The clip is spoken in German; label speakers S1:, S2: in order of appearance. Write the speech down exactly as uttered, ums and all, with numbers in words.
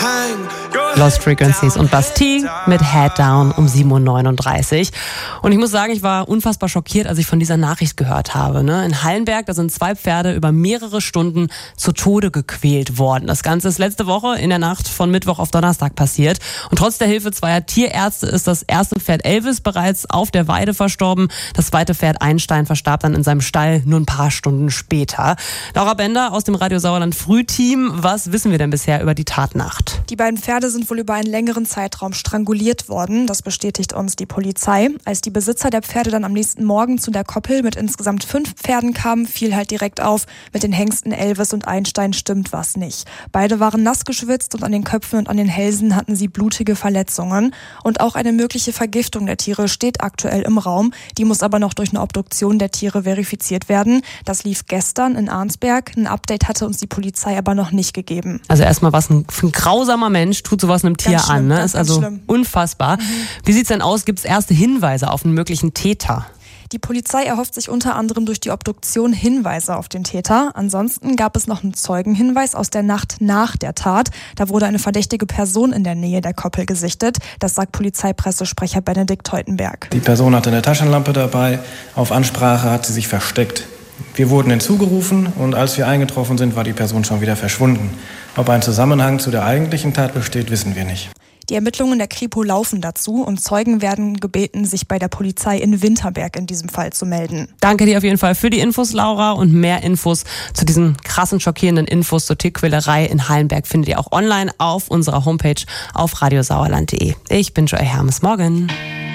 S1: Lost Frequencies und Bastille mit Head Down um sieben Uhr neununddreißig. Und ich muss sagen, ich war unfassbar schockiert, als ich von dieser Nachricht gehört habe. Ne? In Hallenberg, da sind zwei Pferde über mehrere Stunden zu Tode gequält worden. Das Ganze ist letzte Woche in der Nacht von Mittwoch auf Donnerstag passiert. Und trotz der Hilfe zweier Tierärzte ist das erste Pferd Elvis bereits auf der Weide verstorben. Das zweite Pferd Einstein verstarb dann in seinem Stall nur ein paar Stunden später. Laura Bender aus dem Radio Sauerland Frühteam. Was wissen wir denn bisher über die Tatnacht?
S2: Die beiden Pferde sind wohl über einen längeren Zeitraum stranguliert worden. Das bestätigt uns die Polizei. Als die Besitzer der Pferde dann am nächsten Morgen zu der Koppel mit insgesamt fünf Pferden kamen, fiel halt direkt auf, mit den Hengsten Elvis und Einstein stimmt was nicht. Beide waren nass geschwitzt und an den Köpfen und an den Hälsen hatten sie blutige Verletzungen. Und auch eine mögliche Vergiftung der Tiere steht aktuell im Raum. Die muss aber noch durch eine Obduktion der Tiere verifiziert werden. Das lief gestern in Arnsberg. Ein Update hatte uns die Polizei aber noch nicht gegeben.
S1: Also erstmal was ein, ein grausamer Mensch tut sowas einem Tier an, ne? Ist also schlimm. Unfassbar. Mhm. Wie sieht's denn aus? Gibt es erste Hinweise auf einen möglichen Täter?
S2: Die Polizei erhofft sich unter anderem durch die Obduktion Hinweise auf den Täter. Ansonsten gab es noch einen Zeugenhinweis aus der Nacht nach der Tat. Da wurde eine verdächtige Person in der Nähe der Koppel gesichtet. Das sagt Polizeipressesprecher Benedikt Teutenberg.
S3: Die Person hatte eine Taschenlampe dabei. Auf Ansprache hat sie sich versteckt. Wir wurden hinzugerufen und als wir eingetroffen sind, war die Person schon wieder verschwunden. Ob ein Zusammenhang zu der eigentlichen Tat besteht, wissen wir nicht.
S2: Die Ermittlungen der Kripo laufen dazu und Zeugen werden gebeten, sich bei der Polizei in Winterberg in diesem Fall zu melden.
S1: Danke dir auf jeden Fall für die Infos, Laura. Und mehr Infos zu diesen krassen, schockierenden Infos zur Tierquälerei in Hallenberg findet ihr auch online auf unserer Homepage auf radiosauerland punkt de. Ich bin Joy Hermes. Morgen.